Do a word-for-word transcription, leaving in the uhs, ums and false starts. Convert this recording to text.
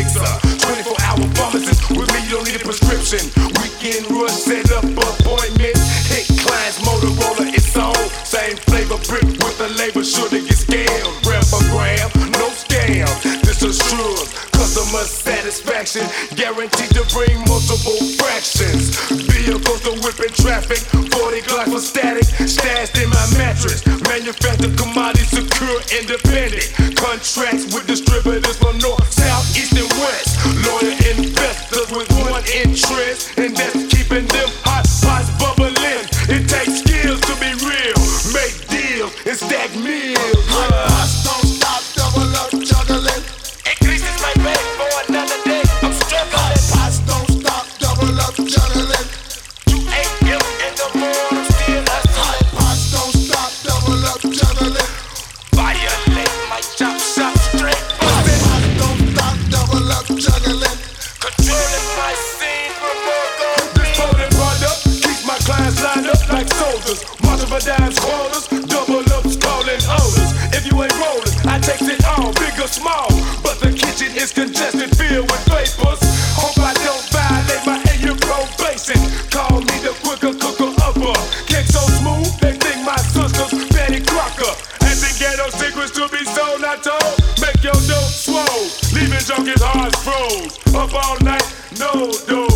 dispenser. twenty-four hour pharmacist, with me you don't need a prescription. Weekend rush, set up appointments. Hit clients, Motorola, it's on. Same flavor, brick with the label, sure to get scammed. Gram for gram, no scam. This assures customer satisfaction, guaranteed to bring multiple fractions. Vehicles to whipping traffic, forty Glocks for static, stashed in my mattress. Manufactured commodity, secure, independent. Contracts with distributors from north, south, east, and west. Loyal investors with one interest, and that's keeping them hot pots bubbling. It takes skills to be real, make deals and stack meals. Hot pots don't stop, double up, juggling. Increases my pay for another day. I'm struggling. Hot pots don't stop, double up, juggling. two A M in the morning, still hustling. Hot pots don't stop, double up, juggling. Violate my chop shop straight. Hot pots don't stop, double up, juggling. Controlling my scene for more gold. This potent product keeps my clients lined up like soldiers. Marching for dimes, quarters, double ups, calling orders. If you ain't rolling, I take it all, big or small. But the kitchen is congested, filled with vapors. Hope I don't violate my eight-year probation. Call me the quicker cooker upper. Cake so smooth, they think my sister's Betty Crocker. And the ghetto secrets to be sold, not told. Make your dope swole, leaving junkies hearts froze. Up all night, no dough.